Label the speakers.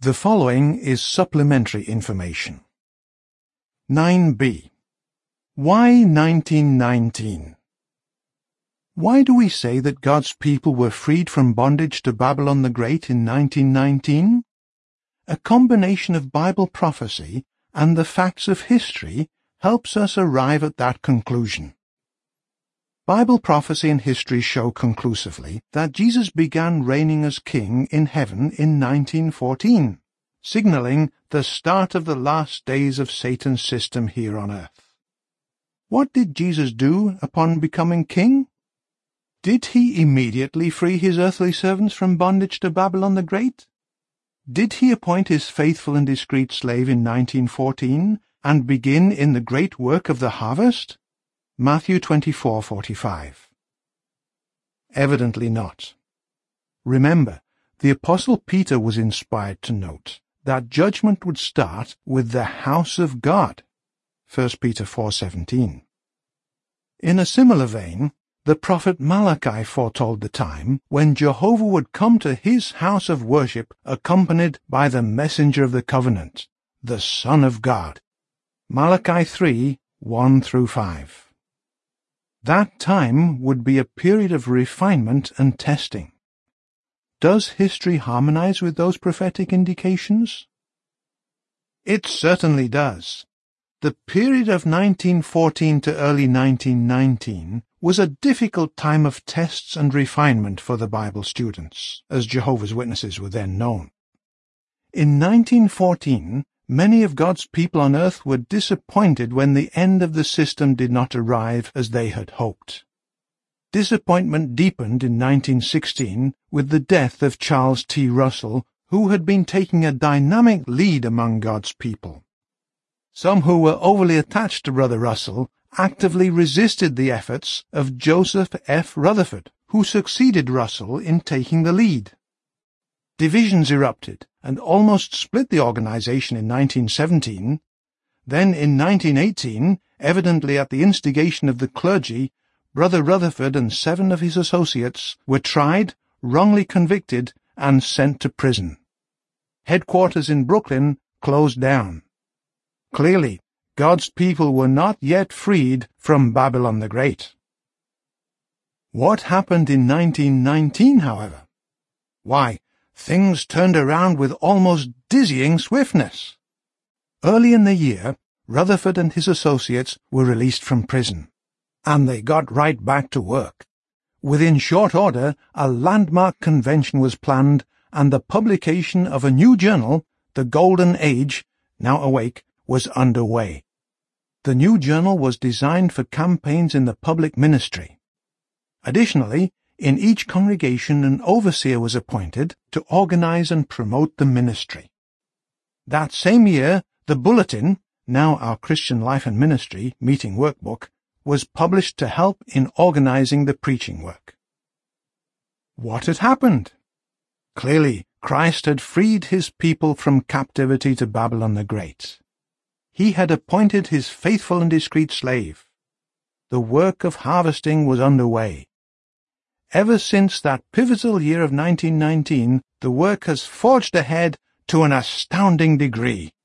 Speaker 1: The following is supplementary information. 9b. Why 1919? Why do we say that God's people were freed from bondage to Babylon the Great in 1919? A combination of Bible prophecy and the facts of history helps us arrive at that conclusion. Bible prophecy and history show conclusively that Jesus began reigning as king in heaven in 1914, signaling the start of the last days of Satan's system here on earth. What did Jesus do upon becoming king? Did he immediately free his earthly servants from bondage to Babylon the Great? Did he appoint his faithful and discreet slave in 1914 and begin in the great work of the harvest? Matthew 24:45. Evidently not. Remember, the Apostle Peter was inspired to note that judgment would start with the house of God. 1 Peter 4:17. In a similar vein, the prophet Malachi foretold the time when Jehovah would come to his house of worship accompanied by the messenger of the covenant, the Son of God. Malachi 3:1-5. That time would be a period of refinement and testing. Does history harmonize with those prophetic indications? It certainly does. The period of 1914 to early 1919 was a difficult time of tests and refinement for the Bible students, as Jehovah's Witnesses were then known. In 1914, many of God's people on earth were disappointed when the end of the system did not arrive as they had hoped. Disappointment deepened in 1916 with the death of Charles T. Russell, who had been taking a dynamic lead among God's people. Some who were overly attached to Brother Russell actively resisted the efforts of Joseph F. Rutherford, who succeeded Russell in taking the lead. Divisions erupted and almost split the organization in 1917. Then in 1918, evidently at the instigation of the clergy, Brother Rutherford and 7 of his associates were tried, wrongly convicted, and sent to prison. Headquarters in Brooklyn closed down. Clearly, God's people were not yet freed from Babylon the Great. What happened in 1919, however? Why, things turned around with almost dizzying swiftness. Early in the year, Rutherford and his associates were released from prison, and they got right back to work. Within short order, a landmark convention was planned, and the publication of a new journal, The Golden Age, now awake, was underway. The new journal was designed for campaigns in the public ministry. Additionally, in each congregation an overseer was appointed to organize and promote the ministry. That same year, the Bulletin, now our Christian Life and Ministry meeting workbook, was published to help in organizing the preaching work. What had happened? Clearly, Christ had freed his people from captivity to Babylon the Great. He had appointed his faithful and discreet slave. The work of harvesting was underway. Ever since that pivotal year of 1919, the work has forged ahead to an astounding degree.